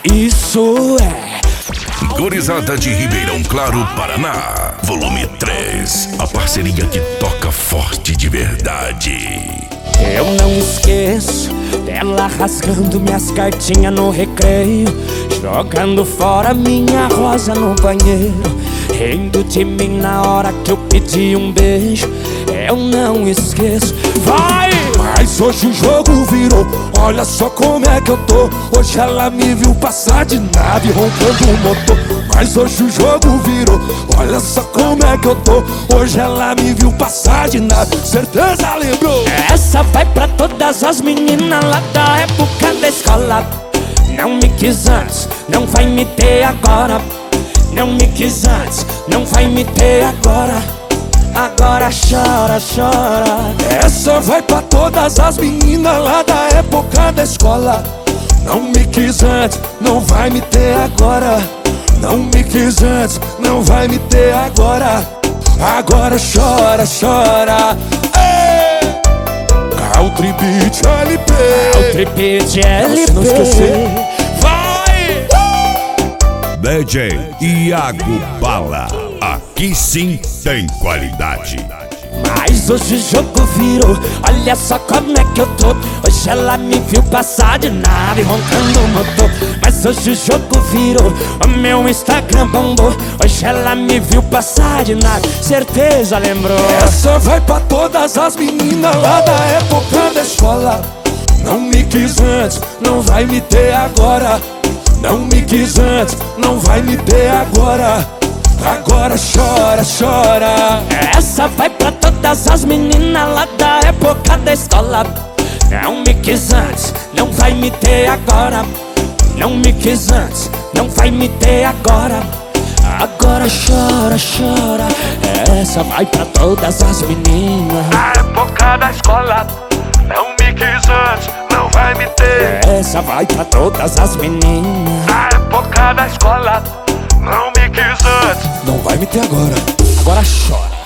Isso é Gurizada de Ribeirão Claro, Paraná, volume 3. A parceria que toca forte de verdade. Eu não esqueço dela rasgando minhas cartinhas no recreio, jogando fora minha rosa no banheiro, rindo de mim na hora que eu pedi um beijo. Eu não esqueço, vai! Mas hoje o jogo virou, olha só como é que eu tô. Hoje ela me viu passar de nave roncando o motor. Mas hoje o jogo virou, olha só como é que eu tô. Hoje ela me viu passar de nave, certeza lembrou. Essa vai pra todas as meninas lá da época da escola. Não me quis antes, não vai me ter agora. Não me quis antes, não vai me ter agora. Agora chora, chora. Essa vai pra todas as meninas lá da época da escola. Não me quis antes, não vai me ter agora. Não me quis antes, não vai me ter agora. Agora chora, chora. Country Beat LP. Country Beat LP. Não esquecer. Vai! DJ Iago Bala. Aqui sim tem qualidade. Mas hoje o jogo virou, olha só como é que eu tô. Hoje ela me viu passar de nave roncando o motor. Mas hoje o jogo virou, o meu Instagram bombou. Hoje ela me viu passar de nave, certeza lembrou. Essa vai pra todas as meninas lá da época da escola. Não me quis antes, não vai me ter agora. Não me quis antes, não vai me ter agora. Agora chora, chora. Essa vai pra todas as meninas lá da época da escola. Não me quis antes, não vai me ter agora. Não me quis antes, não vai me ter agora. Agora chora, chora. Essa vai pra todas as meninas na época da escola. Não me quis antes, não vai me ter. Essa vai pra todas as meninas na época da escola. Não me quis antes, não vai me ter agora. Agora chora.